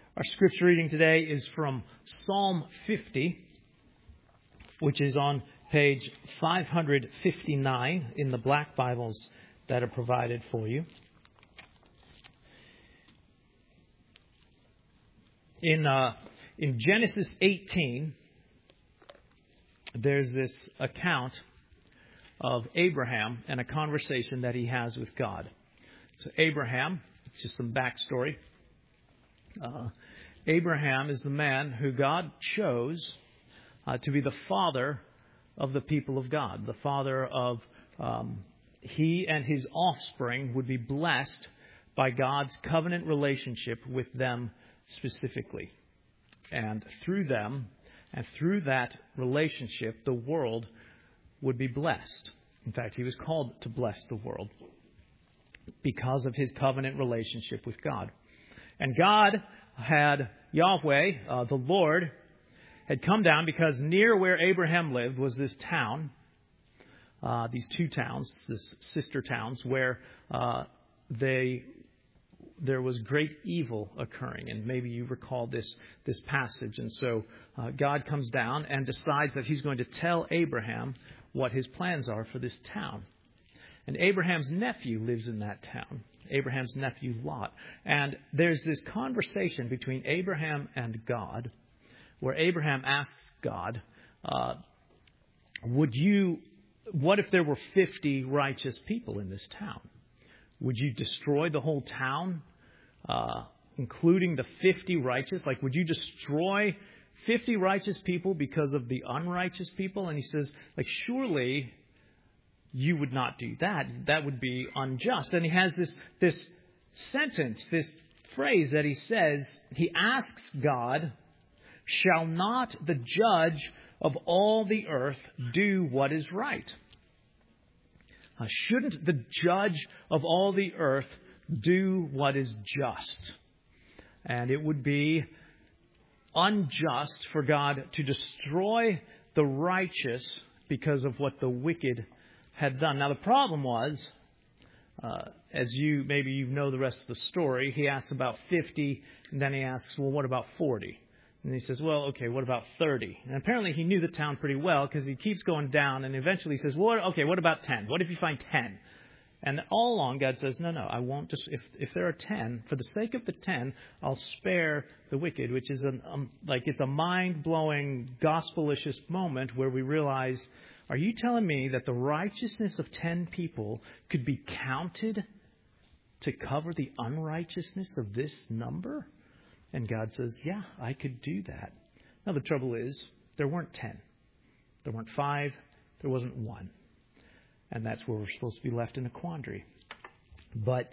Our scripture reading today is from Psalm 50, which is on page 559 in the black Bibles that are provided for you. In Genesis 18, there's this account of Abraham and a conversation that he has with God. So Abraham, it's just some backstory. Abraham is the man who God chose to be the father of the people of God. The father of he and his offspring would be blessed by God's covenant relationship with them specifically. And through them and through that relationship, the world would be blessed. In fact, he was called to bless the world because of his covenant relationship with God. And God had, Yahweh, the Lord, had come down because near where Abraham lived was this town, these two towns, this sister towns, where there was great evil occurring. And maybe you recall this passage. And so God comes down and decides that he's going to tell Abraham what his plans are for this town. And Abraham's nephew lives in that town. Abraham's nephew Lot. And there's this conversation between Abraham and God where Abraham asks God, what if there were 50 righteous people in this town? Would you destroy the whole town, including the 50 righteous? Like, would you destroy 50 righteous people because of the unrighteous people? And he says, surely you would not do that. That would be unjust. And he has this sentence, this phrase that he says, he asks God, shall not the judge of all the earth do what is right? Shouldn't the judge of all the earth do what is just? And it would be unjust for God to destroy the righteous because of what the wicked had done. Now, the problem was, as you know the rest of the story, he asks about 50, and then he asks, well, what about 40? And he says, well, okay, what about 30? And apparently he knew the town pretty well because he keeps going down, and eventually he says, well, okay, what about 10? What if you find 10? And all along God says, no, I won't. Just if there are 10, for the sake of the 10, I'll spare the wicked, which is it's a mind-blowing, gospelicious moment where we realize, are you telling me that the righteousness of 10 people could be counted to cover the unrighteousness of this number? And God says, yeah, I could do that. Now, the trouble is, there weren't 10. There weren't 5. There wasn't 1. And that's where we're supposed to be left in a quandary. But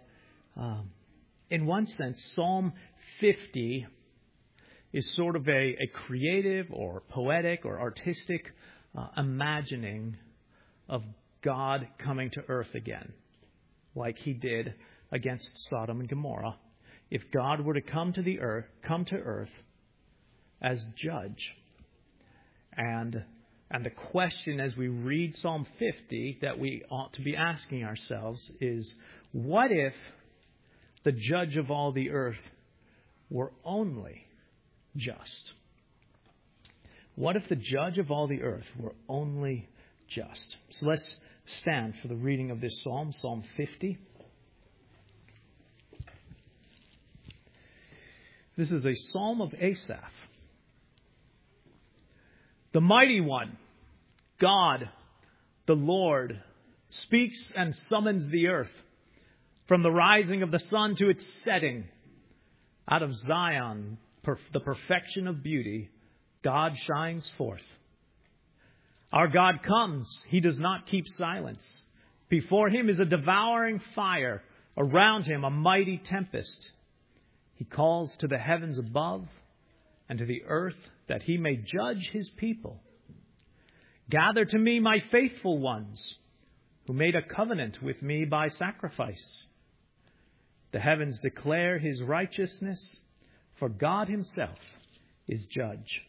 in one sense, Psalm 50 is sort of a creative or poetic or artistic imagining of God coming to earth again, like he did against Sodom and Gomorrah. If God were to come to earth as judge. And the question as we read Psalm 50 that we ought to be asking ourselves is, what if the judge of all the earth were only just? What if the judge of all the earth were only just? So let's stand for the reading of this psalm, Psalm 50. This is a psalm of Asaph. The mighty one, God, the Lord, speaks and summons the earth from the rising of the sun to its setting. Out of Zion, the perfection of beauty, God shines forth. Our God comes. He does not keep silence. Before him is a devouring fire. Around him a mighty tempest. He calls to the heavens above and to the earth that he may judge his people. Gather to me my faithful ones who made a covenant with me by sacrifice. The heavens declare his righteousness, for God himself is judge.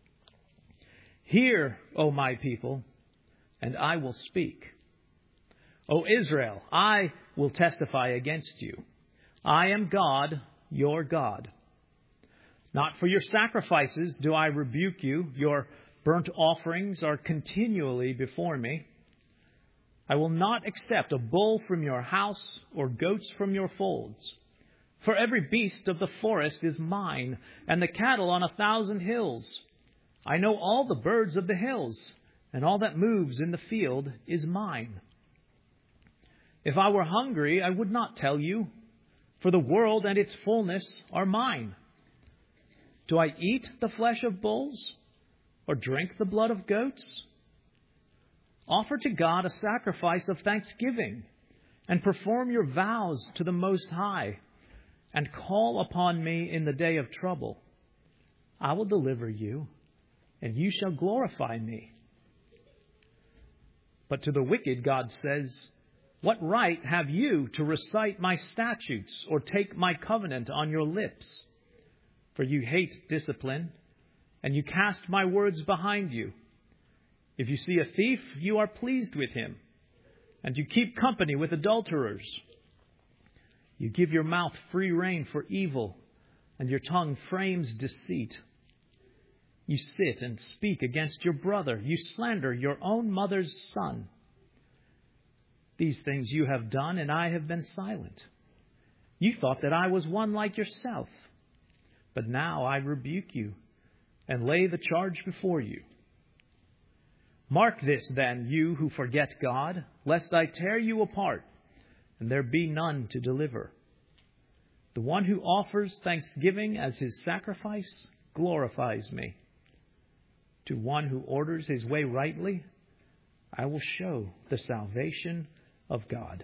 Hear, O my people, and I will speak. O Israel, I will testify against you. I am God, your God. Not for your sacrifices do I rebuke you. Your burnt offerings are continually before me. I will not accept a bull from your house or goats from your folds. For every beast of the forest is mine, and the cattle on 1,000 hills. I know all the birds of the hills, and all that moves in the field is mine. If I were hungry, I would not tell you, for the world and its fullness are mine. Do I eat the flesh of bulls, or drink the blood of goats? Offer to God a sacrifice of thanksgiving, and perform your vows to the Most High, and call upon me in the day of trouble. I will deliver you, and you shall glorify me. But to the wicked God says, what right have you to recite my statutes or take my covenant on your lips? For you hate discipline, and you cast my words behind you. If you see a thief, you are pleased with him, and you keep company with adulterers. You give your mouth free rein for evil, and your tongue frames deceit. You sit and speak against your brother. You slander your own mother's son. These things you have done, and I have been silent. You thought that I was one like yourself. But now I rebuke you and lay the charge before you. Mark this then, you who forget God, lest I tear you apart, and there be none to deliver. The one who offers thanksgiving as his sacrifice glorifies me. To one who orders his way rightly, I will show the salvation of God.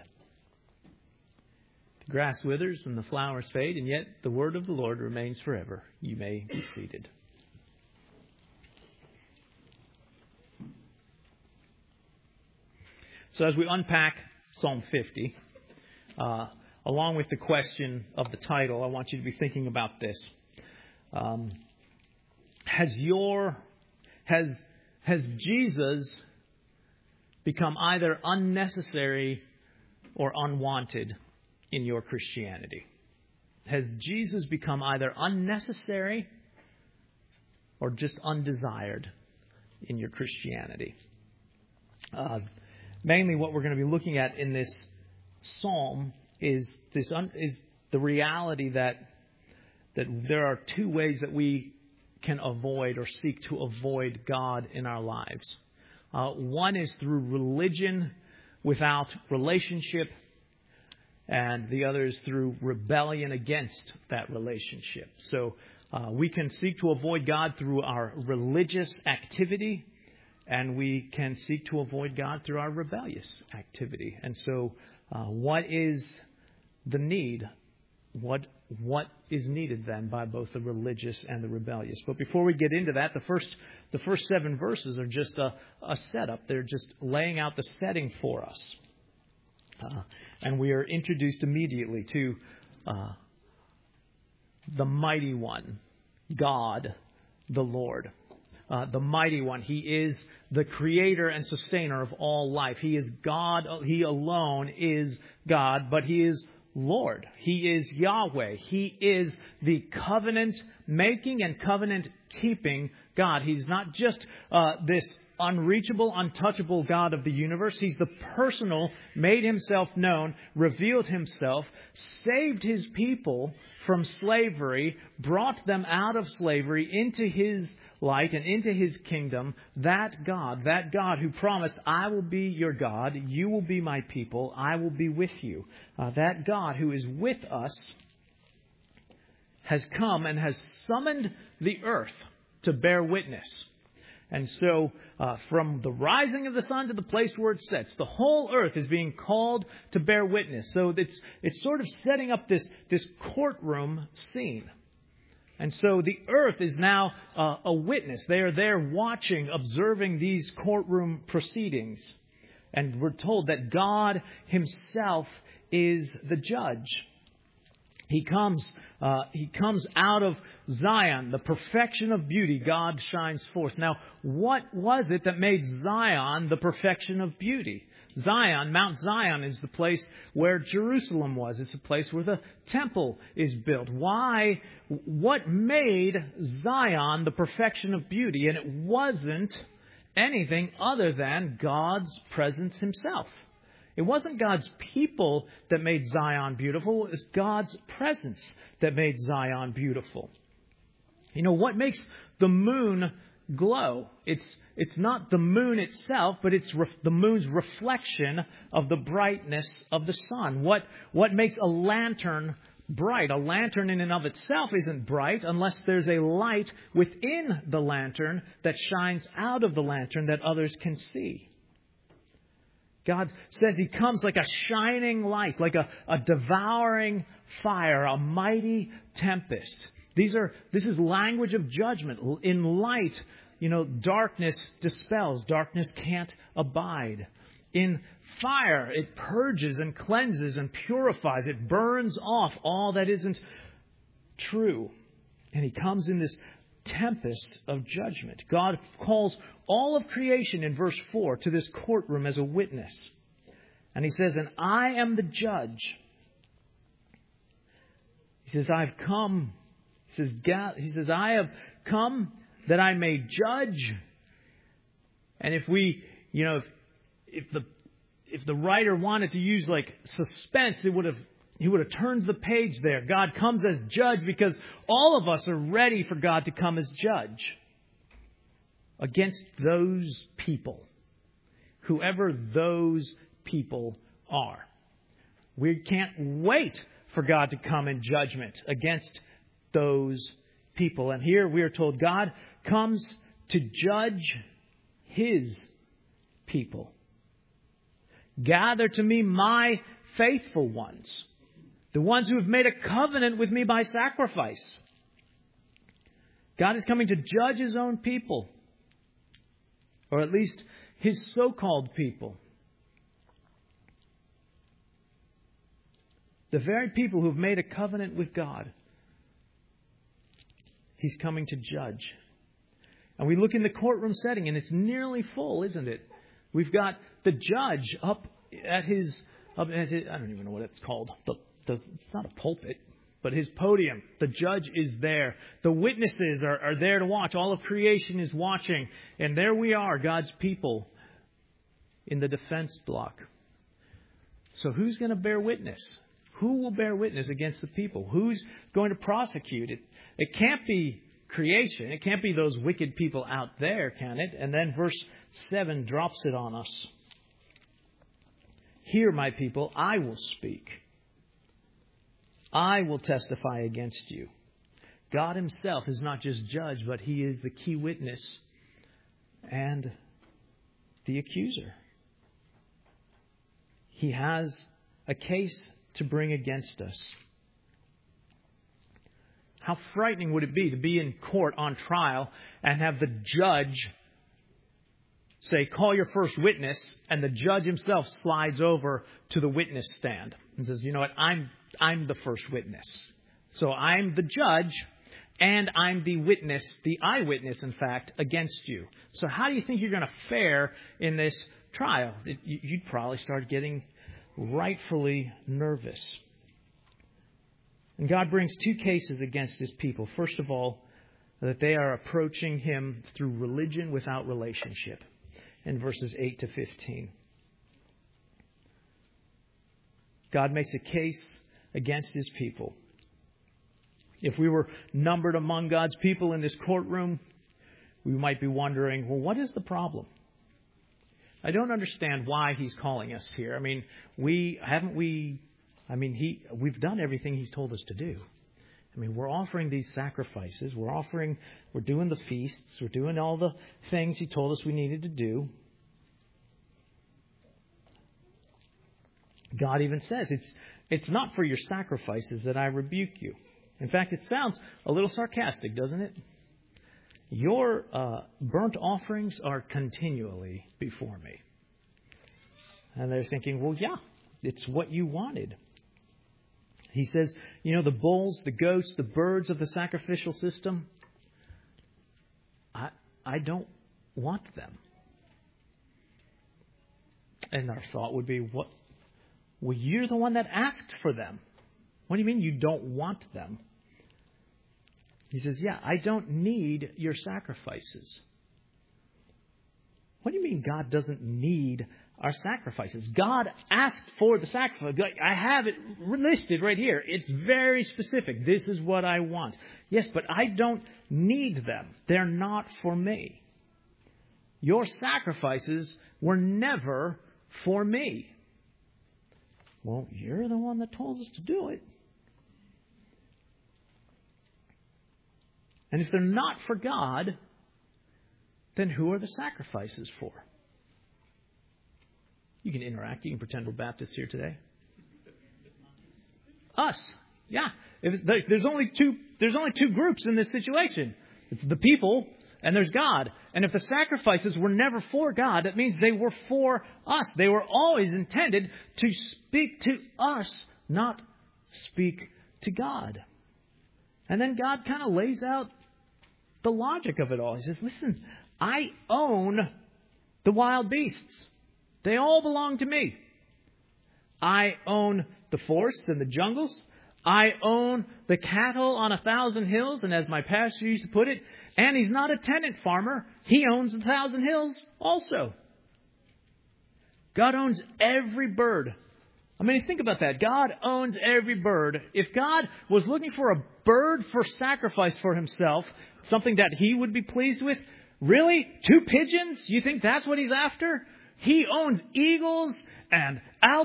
The grass withers and the flowers fade, and yet the word of the Lord remains forever. You may be seated. So as we unpack Psalm 50, along with the question of the title, I want you to be thinking about this. Has Jesus become either unnecessary or unwanted in your Christianity? Has Jesus become either unnecessary or just undesired in your Christianity? Mainly what we're going to be looking at in this psalm is the reality that there are two ways that we can avoid or seek to avoid God in our lives. One is through religion without relationship, and the other is through rebellion against that relationship. So we can seek to avoid God through our religious activity, and we can seek to avoid God through our rebellious activity. And so what is the need? What is needed then by both the religious and the rebellious? But before we get into that, the first 7 verses are just a setup. They're just laying out the setting for us. And we are introduced immediately to the Mighty One, God, the Lord. The Mighty One. He is the creator and sustainer of all life. He is God. He alone is God, but He is Lord. He is Yahweh. He is the covenant-making and covenant-keeping God. He's not just this unreachable, untouchable God of the universe. He's the personal, made Himself known, revealed Himself, saved His people from slavery, brought them out of slavery into His light and into His kingdom. That God who promised, I will be your God, you will be my people, I will be with you. That God who is with us has come and has summoned the earth to bear witness. And so from the rising of the sun to the place where it sets, the whole earth is being called to bear witness. So it's sort of setting up this courtroom scene. And so the earth is now a witness. They are there watching, observing these courtroom proceedings. And we're told that God Himself is the judge. He comes out of Zion, the perfection of beauty. God shines forth. Now, what was it that made Zion the perfection of beauty? Zion, Mount Zion, is the place where Jerusalem was. It's a place where the temple is built. Why? What made Zion the perfection of beauty? And it wasn't anything other than God's presence himself. It wasn't God's people that made Zion beautiful. It was God's presence that made Zion beautiful. You know, what makes the moon glow? It's not the moon itself, but it's the moon's reflection of the brightness of the sun. What makes a lantern bright? A lantern in and of itself isn't bright unless there's a light within the lantern that shines out of the lantern that others can see. God says he comes like a shining light, like a devouring fire, a mighty tempest. This is language of judgment. In light, darkness dispels. Darkness can't abide. In fire, it purges and cleanses and purifies. It burns off all that isn't true. And he comes in this tempest of judgment. God calls all of creation in verse 4 to this courtroom as a witness. And he says, and I am the judge. He says, I've come. He says, I have come that I may judge. And if the writer wanted to use like suspense, he would have turned the page there. God comes as judge because all of us are ready for God to come as judge against those people, whoever those people are. We can't wait for God to come in judgment against those people. And here we are told God comes to judge his people. Gather to me my faithful ones, the ones who have made a covenant with me by sacrifice. God is coming to judge his own people, or at least his so-called people. The very people who have made a covenant with God. He's coming to judge. And we look in the courtroom setting, and it's nearly full, isn't it? We've got the judge up at his I don't even know what it's called. It's not a pulpit, but his podium. The judge is there. The witnesses are there to watch. All of creation is watching. And there we are, God's people, in the defense block. So who's going to bear witness? Who will bear witness against the people? Who's going to prosecute it? It can't be creation. It can't be those wicked people out there, can it? And then verse 7 drops it on us. Hear, my people, I will speak. I will testify against you. God himself is not just judge, but he is the key witness and the accuser. He has a case to bring against us. How frightening would it be to be in court on trial and have the judge say, call your first witness, and the judge himself slides over to the witness stand and says, you know what, I'm the first witness. So I'm the judge and I'm the witness, the eyewitness, in fact, against you. So how do you think you're going to fare in this trial? You'd probably start getting rightfully nervous. And God brings two cases against his people. First of all, that they are approaching him through religion without relationship, in verses 8 to 15. God makes a case against his people. If we were numbered among God's people in this courtroom, we might be wondering, well, what is the problem? I don't understand why he's calling us here. I mean, we've done everything he's told us to do. I mean, we're offering these sacrifices. We're doing the feasts. We're doing all the things he told us we needed to do. God even says, it's not for your sacrifices that I rebuke you. In fact, it sounds a little sarcastic, doesn't it? Your burnt offerings are continually before me. And they're thinking, well, yeah, it's what you wanted. He says, the bulls, the goats, the birds of the sacrificial system, I don't want them. And our thought would be, what? Well, you're the one that asked for them. What do you mean you don't want them? He says, yeah, I don't need your sacrifices. What do you mean God doesn't need our sacrifices? God asked for the sacrifice. I have it listed right here. It's very specific. This is what I want. Yes, but I don't need them. They're not for me. Your sacrifices were never for me. Well, you're the one that told us to do it. And if they're not for God, then who are the sacrifices for? You can interact. You can pretend we're Baptists here today. Us. Yeah. There's only two groups in this situation. It's the people and there's God. And if the sacrifices were never for God, that means they were for us. They were always intended to speak to us, not speak to God. And then God kind of lays out the logic of it all. He says, listen, I own the wild beasts. They all belong to me. I own the forests and the jungles. I own the cattle on 1,000 hills. And as my pastor used to put it, and he's not a tenant farmer. He owns 1,000 hills also. God owns every bird. I mean, think about that. God owns every bird. If God was looking for a bird for sacrifice for himself, something that he would be pleased with, really? 2 pigeons? You think that's what he's after? He owns eagles and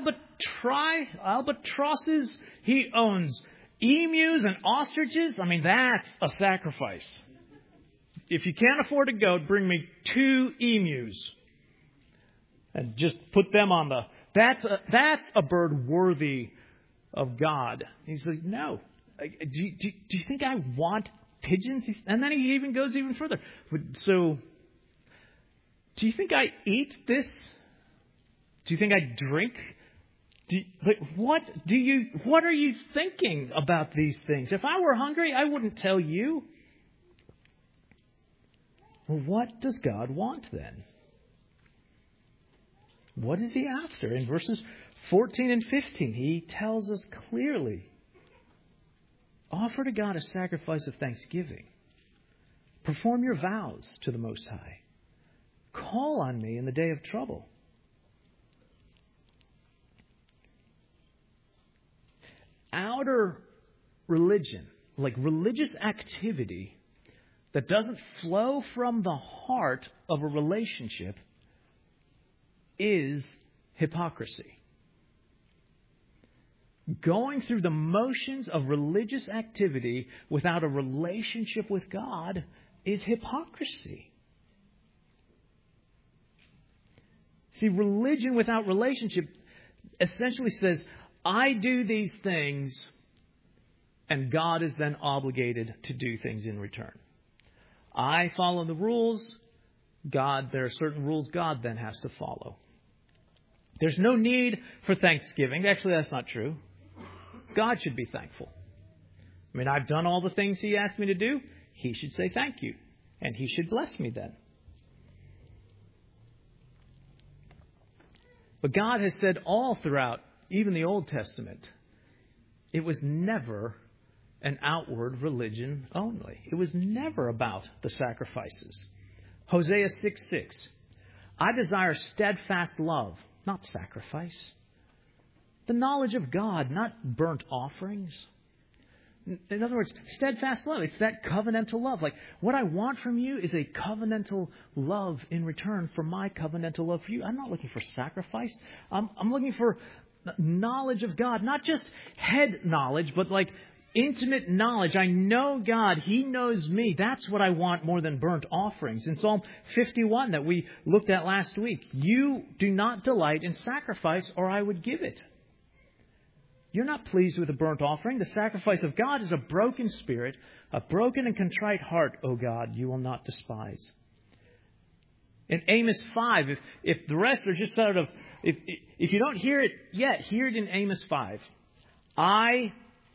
albatrosses. He owns emus and ostriches. I mean, that's a sacrifice. If you can't afford a goat, bring me 2 emus. And just put them on the... That's a bird worthy of God. He says, no. Do you think I want pigeons? And then he even goes even further. So, do you think I eat this? Do you think I drink? What are you thinking about these things? If I were hungry, I wouldn't tell you. Well, what does God want then? What is he after? In verses 14 and 15, he tells us clearly, offer to God a sacrifice of thanksgiving. Perform your vows to the Most High. Call on me in the day of trouble. Outer religion, like religious activity that doesn't flow from the heart of a relationship, is hypocrisy. Going through the motions of religious activity without a relationship with God is hypocrisy. See, religion without relationship essentially says, I do these things, and God is then obligated to do things in return. I follow the rules. There are certain rules God then has to follow. There's no need for thanksgiving. Actually, that's not true. God should be thankful. I mean, I've done all the things he asked me to do. He should say thank you. And he should bless me then. But God has said all throughout, even the Old Testament, it was never an outward religion only. It was never about the sacrifices. Hosea 6:6. I desire steadfast love, not sacrifice. The knowledge of God, not burnt offerings. In other words, steadfast love. It's that covenantal love. Like, what I want from you is a covenantal love in return for my covenantal love for you. I'm not looking for sacrifice. I'm looking for knowledge of God. Not just head knowledge, but like intimate knowledge. I know God. He knows me. That's what I want more than burnt offerings. In Psalm 51 that we looked at last week, you do not delight in sacrifice, or I would give it. You're not pleased with a burnt offering. The sacrifice of God is a broken spirit, a broken and contrite heart, O God, you will not despise. In Amos 5, if the rest are just sort of, if you don't hear it yet, hear it in Amos 5. I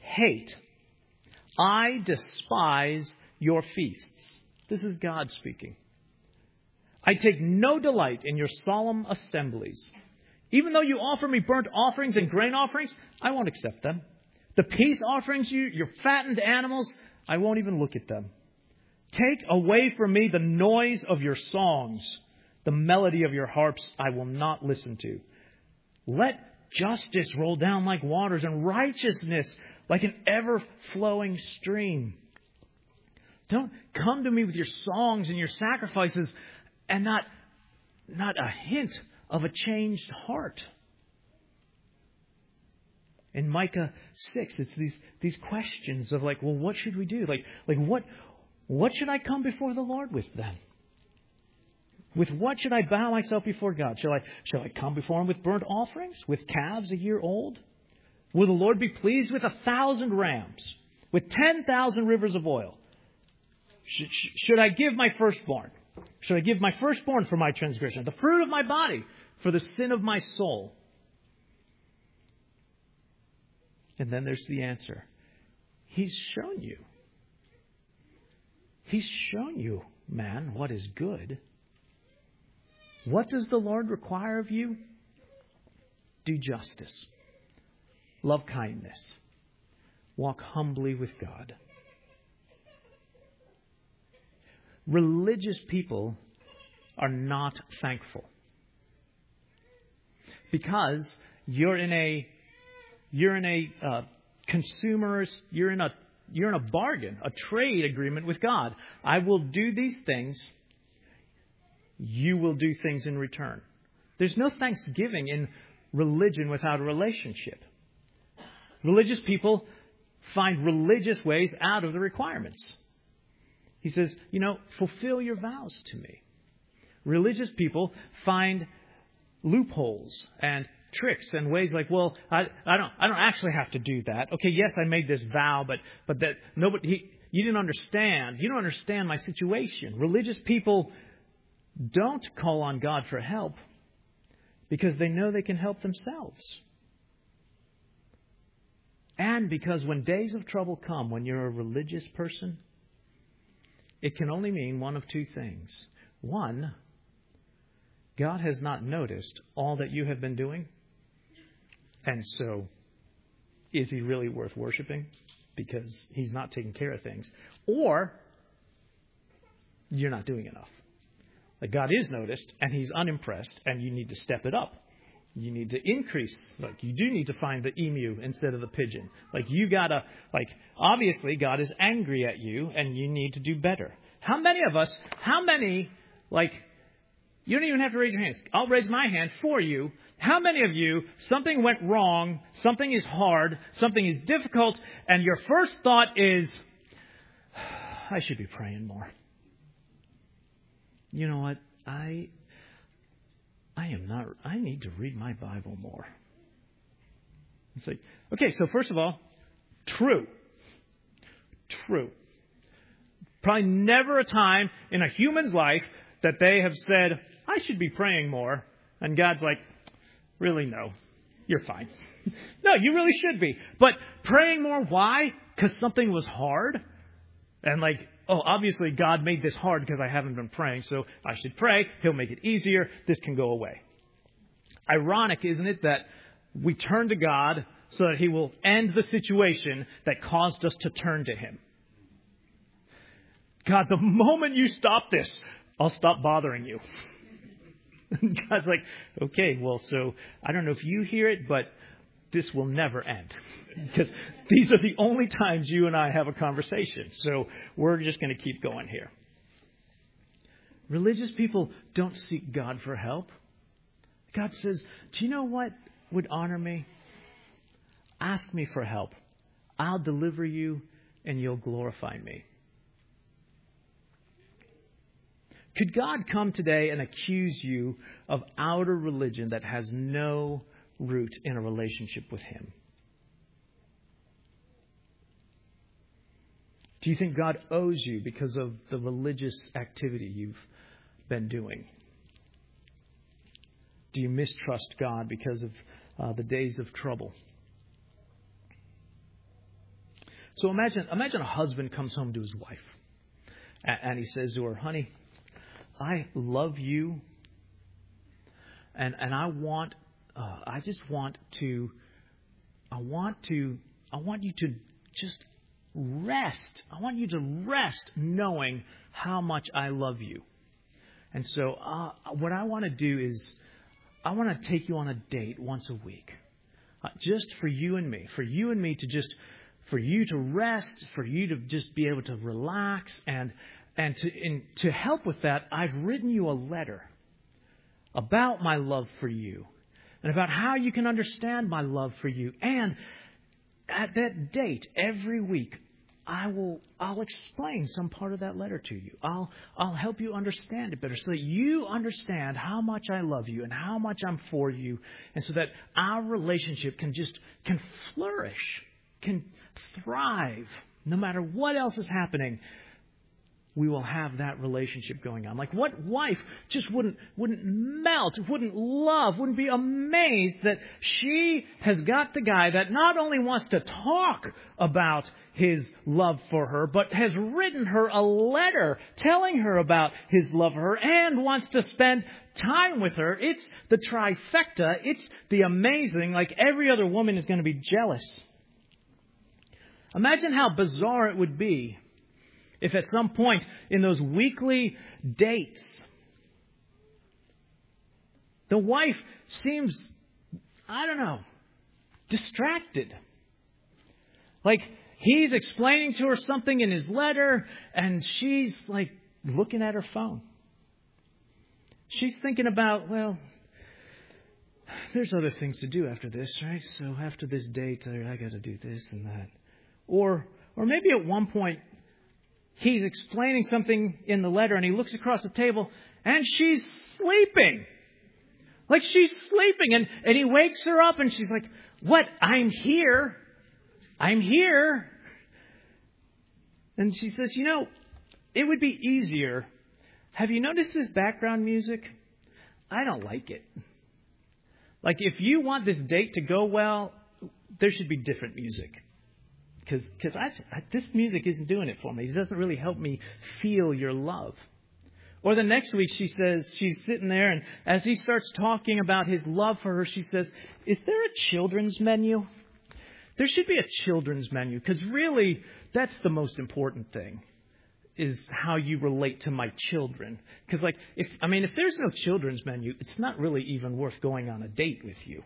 despise your feasts. This is God speaking. I take no delight in your solemn assemblies. Even though you offer me burnt offerings and grain offerings, I won't accept them. The peace offerings, your fattened animals, I won't even look at them. Take away from me the noise of your songs. The melody of your harps I will not listen to. Let justice roll down like waters and righteousness like an ever-flowing stream. Don't come to me with your songs and your sacrifices and not a hint of a changed heart. In Micah 6, it's these questions of like, well, what should we do? Like what should I come before the Lord with then? With what should I bow myself before God? Shall I come before Him with burnt offerings? With calves a year old? Will the Lord be pleased with 1,000 rams? With 10,000 rivers of oil? Should I give my firstborn? Should I give my firstborn for my transgression? The fruit of my body for the sin of my soul? And then there's the answer. He's shown you. He's shown you, man, what is good. What does the Lord require of you? Do justice. Love kindness. Walk humbly with God. Religious people are not thankful. Because you're in a consumerist, you're in a bargain, a trade agreement with God. I will do these things. You will do things in return. There's no thanksgiving in religion without a relationship. Religious people find religious ways out of the requirements. He says, fulfill your vows to me. Religious people find loopholes and tricks and ways like, well, I don't actually have to do that. Okay, yes, I made this vow, but that nobody, you didn't understand. You don't understand my situation. Religious people don't call on God for help because they know they can help themselves. And because when days of trouble come, when you're a religious person, it can only mean one of two things. One, God has not noticed all that you have been doing. And so, is He really worth worshiping? Because He's not taking care of things. Or, you're not doing enough. Like God is noticed and He's unimpressed and you need to step it up. You need to increase. Like you do need to find the emu instead of the pigeon. Like you gotta, obviously God is angry at you and you need to do better. How many, you don't even have to raise your hands. I'll raise my hand for you. How many of you, something went wrong, something is hard, something is difficult, and your first thought is, I should be praying more. You know what? I need to read my Bible more. It's like, okay, so first of all, true. Probably never a time in a human's life that they have said, I should be praying more. And God's like, really, no, you're fine. No, you really should be. But praying more, why? Because something was hard? And obviously God made this hard because I haven't been praying, so I should pray. He'll make it easier. This can go away. Ironic, isn't it, that we turn to God so that He will end the situation that caused us to turn to Him. God, the moment you stop this, I'll stop bothering you. And God's like, okay, well, so I don't know if you hear it, but this will never end. Because these are the only times you and I have a conversation. So we're just going to keep going here. Religious people don't seek God for help. God says, do you know what would honor me? Ask me for help. I'll deliver you and you'll glorify me. Could God come today and accuse you of outer religion that has no root in a relationship with Him? Do you think God owes you because of the religious activity you've been doing? Do you mistrust God because of the days of trouble? So imagine a husband comes home to his wife and he says to her, honey, I love you and I want I want you to just rest. I want you to rest knowing how much I love you. And so what I want to do is I want to take you on a date once a week. Just for you and me for you to rest, for you to just be able to relax. And to help with that, I've written you a letter about my love for you and about how you can understand my love for you. And at that date, every week, I'll explain some part of that letter to you. I'll help you understand it better so that you understand how much I love you and how much I'm for you, and so that our relationship can flourish, can thrive, no matter what else is happening. We will have that relationship going on. Like, what wife just wouldn't melt, wouldn't love, wouldn't be amazed that she has got the guy that not only wants to talk about his love for her, but has written her a letter telling her about his love for her and wants to spend time with her. It's the trifecta. It's the amazing, like every other woman is going to be jealous. Imagine how bizarre it would be if at some point in those weekly dates, the wife seems, distracted. Like he's explaining to her something in his letter and she's like looking at her phone. She's thinking about, well, there's other things to do after this, right? So after this date, I got to do this and that. Or maybe at one point, he's explaining something in the letter and he looks across the table and she's sleeping. Like she's sleeping and he wakes her up and she's like, what? I'm here. And she says, it would be easier. Have you noticed this background music? I don't like it. Like if you want this date to go well, there should be different music. Because this music isn't doing it for me. It doesn't really help me feel your love. Or the next week she says, she's sitting there and as he starts talking about his love for her, she says, is there a children's menu? There should be a children's menu because really that's the most important thing is how you relate to my children. Because if there's no children's menu, it's not really even worth going on a date with you.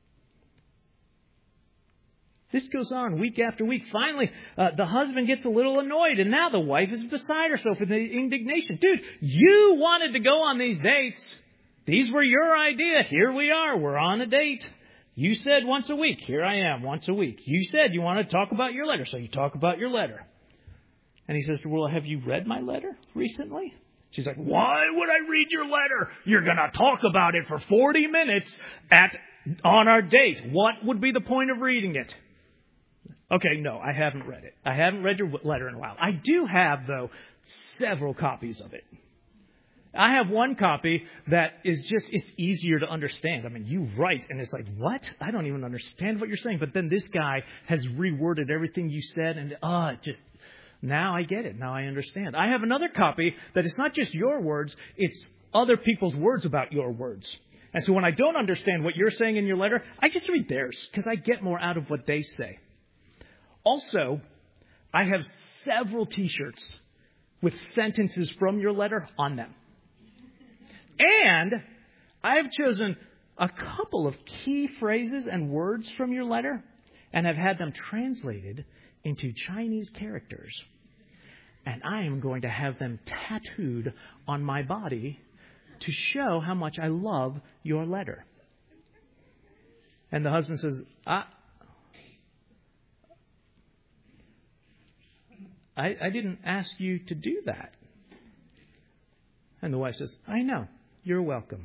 This goes on week after week. Finally, the husband gets a little annoyed, and now the wife is beside herself in the indignation. Dude, you wanted to go on these dates. These were your idea. Here we are. We're on a date. You said once a week. Here I am, once a week. You said you wanted to talk about your letter, so you talk about your letter. And he says to her, well, have you read my letter recently? She's like, why would I read your letter? You're going to talk about it for 40 minutes on our date. What would be the point of reading it? Okay, no, I haven't read it. I haven't read your letter in a while. I do have, though, several copies of it. I have one copy that is it's easier to understand. You write, and it's like, what? I don't even understand what you're saying. But then this guy has reworded everything you said, and now I get it. Now I understand. I have another copy that is not just your words, it's other people's words about your words. And so when I don't understand what you're saying in your letter, I just read theirs, because I get more out of what they say. Also, I have several T-shirts with sentences from your letter on them. And I've chosen a couple of key phrases and words from your letter and have had them translated into Chinese characters. And I am going to have them tattooed on my body to show how much I love your letter. And the husband says, I didn't ask you to do that. And the wife says, I know. You're welcome.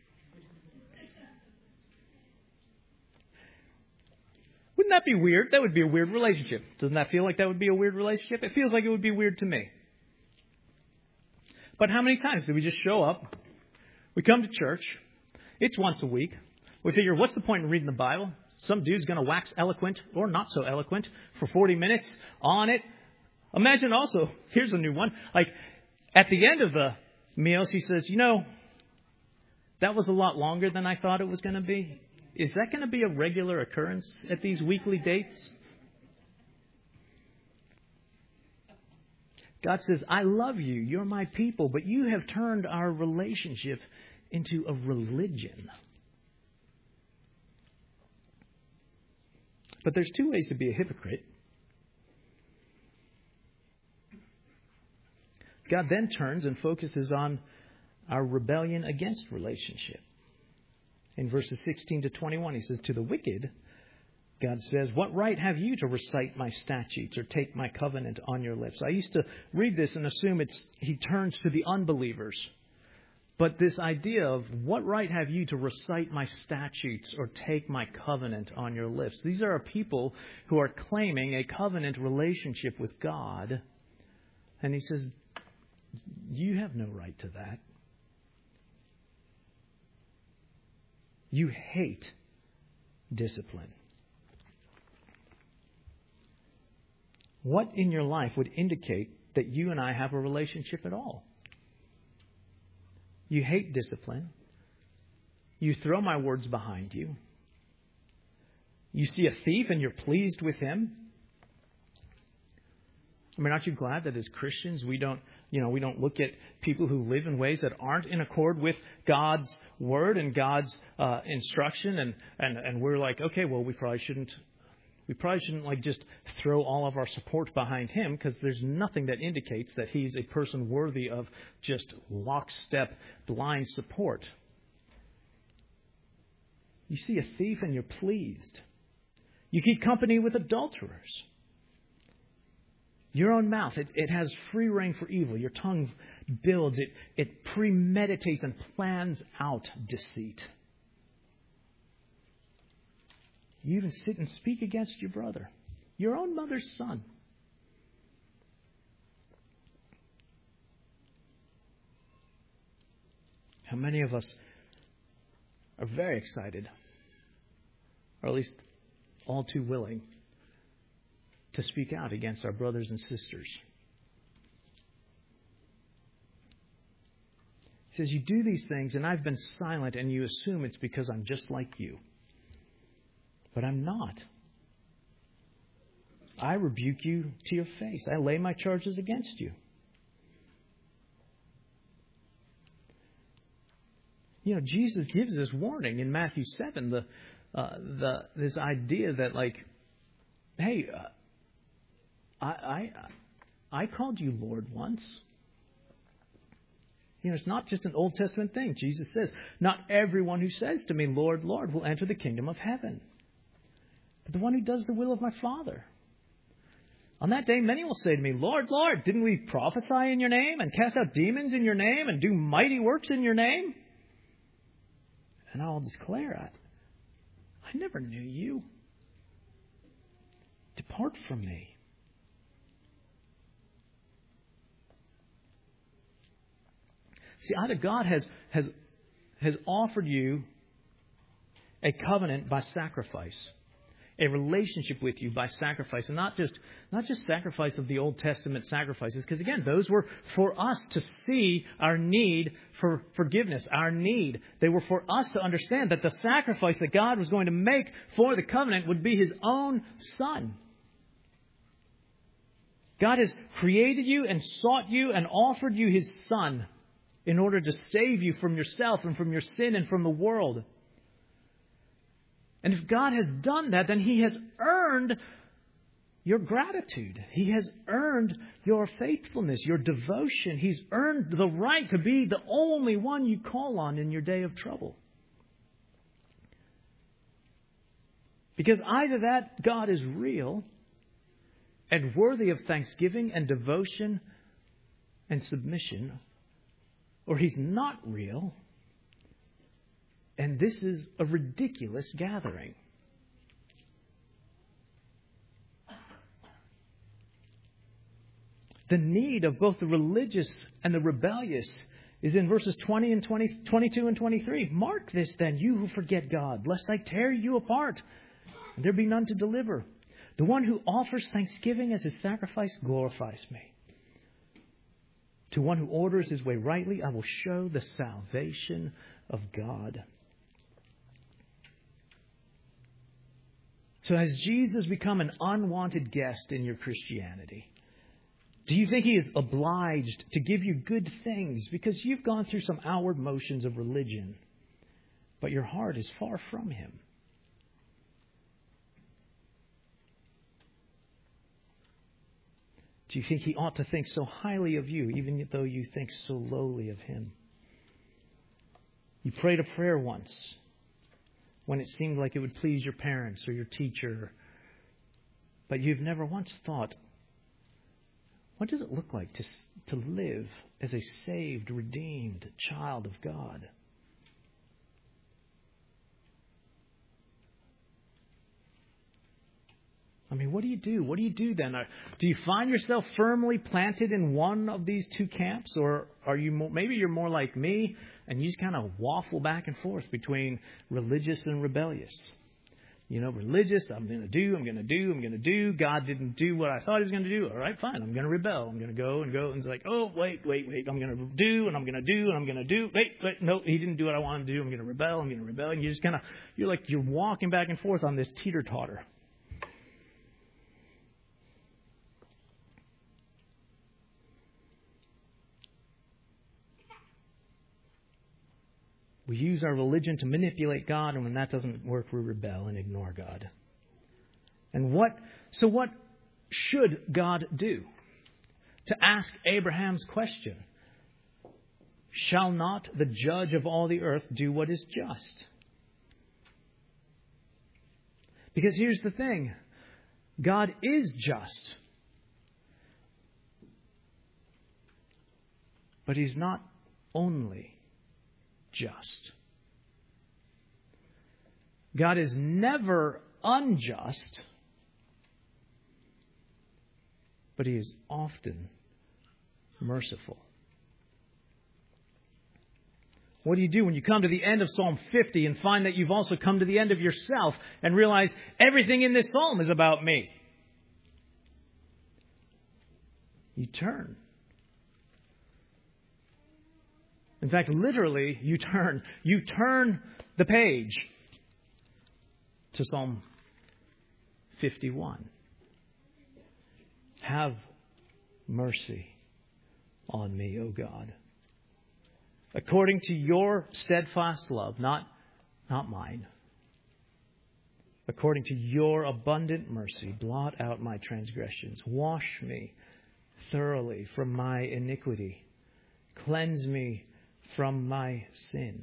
Wouldn't that be weird? That would be a weird relationship. Doesn't that feel like that would be a weird relationship? It feels like it would be weird to me. But how many times do we just show up? We come to church. It's once a week. We figure, what's the point in reading the Bible? Some dude's going to wax eloquent or not so eloquent for 40 minutes on it. Imagine also, here's a new one, like at the end of the meal, she says, that was a lot longer than I thought it was going to be. is that going to be a regular occurrence at these weekly dates? God says, I love you. You're my people. But you have turned our relationship into a religion. But there's two ways to be a hypocrite. God then turns and focuses on our rebellion against relationship. In verses 16 to 21, he says, to the wicked, God says, what right have you to recite my statutes or take my covenant on your lips? I used to read this and assume he turns to the unbelievers. But this idea of what right have you to recite my statutes or take my covenant on your lips? These are people who are claiming a covenant relationship with God. And he says, you have no right to that. You hate discipline. What in your life would indicate that you and I have a relationship at all? You hate discipline. You throw my words behind you. You see a thief and you're pleased with him. I mean, aren't you glad that as Christians we don't look at people who live in ways that aren't in accord with God's word and God's instruction, and we're like, okay, well, we probably shouldn't like just throw all of our support behind him, because there's nothing that indicates that he's a person worthy of just lockstep blind support. You see a thief and you're pleased. You keep company with adulterers. Your own mouth, it has free rein for evil. Your tongue builds, it premeditates and plans out deceit. You even sit and speak against your brother, your own mother's son. How many of us are very excited, or at least all too willing, to speak out against our brothers and sisters? He says, you do these things and I've been silent, and you assume it's because I'm just like you. But I'm not. I rebuke you to your face. I lay my charges against you. You know, Jesus gives this warning in Matthew 7, this idea that, like, hey, I called you Lord once. You know, it's not just an Old Testament thing. Jesus says, not everyone who says to me, Lord, Lord, will enter the kingdom of heaven, but the one who does the will of my Father. On that day, many will say to me, Lord, Lord, didn't we prophesy in your name and cast out demons in your name and do mighty works in your name? And I will declare, I never knew you. Depart from me. See, either God has offered you a covenant by sacrifice, a relationship with you by sacrifice, and not just sacrifice of the Old Testament sacrifices, because again, those were for us to see our need for forgiveness, our need. They were for us to understand that the sacrifice that God was going to make for the covenant would be His own Son. God has created you and sought you and offered you His Son in order to save you from yourself and from your sin and from the world. And if God has done that, then He has earned your gratitude. He has earned your faithfulness, your devotion. He's earned the right to be the only one you call on in your day of trouble. Because either that God is real and worthy of thanksgiving and devotion and submission, or He's not real, and this is a ridiculous gathering. The need of both the religious and the rebellious is in verses 20 and 22 and 23. Mark this then, you who forget God, lest I tear you apart, and there be none to deliver. The one who offers thanksgiving as his sacrifice glorifies me. To one who orders his way rightly, I will show the salvation of God. So has Jesus become an unwanted guest in your Christianity? Do you think he is obliged to give you good things because you've gone through some outward motions of religion, but your heart is far from him? Do you think he ought to think so highly of you, even though you think so lowly of him? You prayed a prayer once when it seemed like it would please your parents or your teacher, but you've never once thought, what does it look like to live as a saved, redeemed child of God? I mean, what do you do? What do you do then? Do you find yourself firmly planted in one of these two camps? Or are you maybe you're more like me and you just kind of waffle back and forth between religious and rebellious? You know, religious, I'm going to do. God didn't do what I thought he was going to do. All right, fine. I'm going to rebel. I'm going to go. And it's like, oh, wait. I'm going to do, and I'm going to do, and I'm going to do. Wait. No, he didn't do what I wanted to do. I'm going to rebel. And you just kind of, you're walking back and forth on this teeter-totter. We use our religion to manipulate God, and when that doesn't work, we rebel and ignore God. And what should God do? To ask Abraham's question, shall not the judge of all the earth do what is just? Because here's the thing, God is just. But he's not only just. God is never unjust, but he is often merciful. What do you do when you come to the end of Psalm 50 and find that you've also come to the end of yourself and realize everything in this psalm is about me? You turn. In fact, literally, you turn the page to Psalm 51. Have mercy on me, O God. According to your steadfast love, not mine. According to your abundant mercy, blot out my transgressions. Wash me thoroughly from my iniquity. Cleanse me from my sin.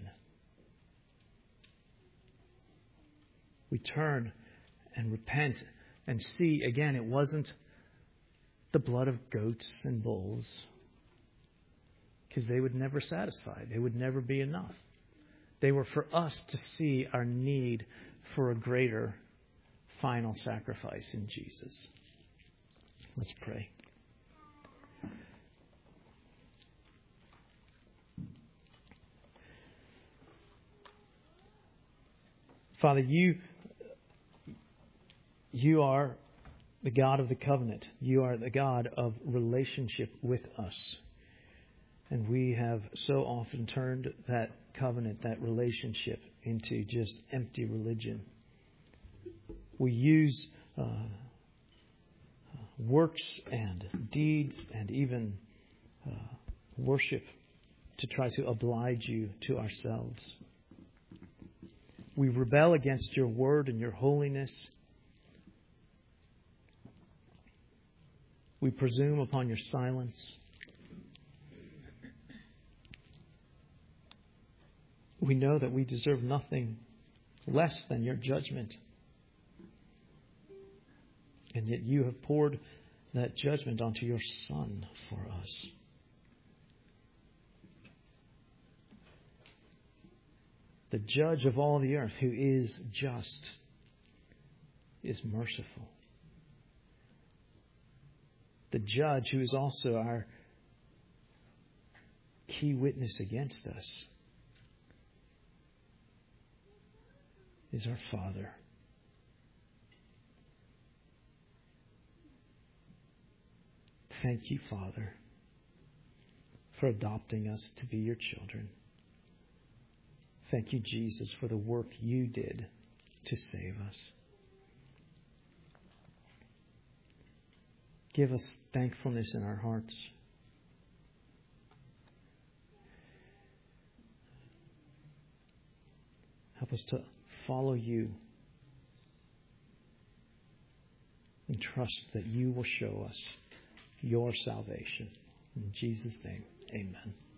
We turn and repent and see, again, it wasn't the blood of goats and bulls, because they would never satisfy. They would never be enough. They were for us to see our need for a greater final sacrifice in Jesus. Let's pray. Father, you are the God of the covenant. You are the God of relationship with us. And we have so often turned that covenant, that relationship, into just empty religion. We use works and deeds and even worship to try to oblige you to ourselves. We rebel against your word and your holiness. We presume upon your silence. We know that we deserve nothing less than your judgment. And yet you have poured that judgment onto your Son for us. The judge of all the earth, who is just, is merciful. The judge, who is also our key witness against us, is our Father. Thank you, Father, for adopting us to be your children. Thank you, Jesus, for the work you did to save us. Give us thankfulness in our hearts. Help us to follow you and trust that you will show us your salvation. In Jesus' name, amen.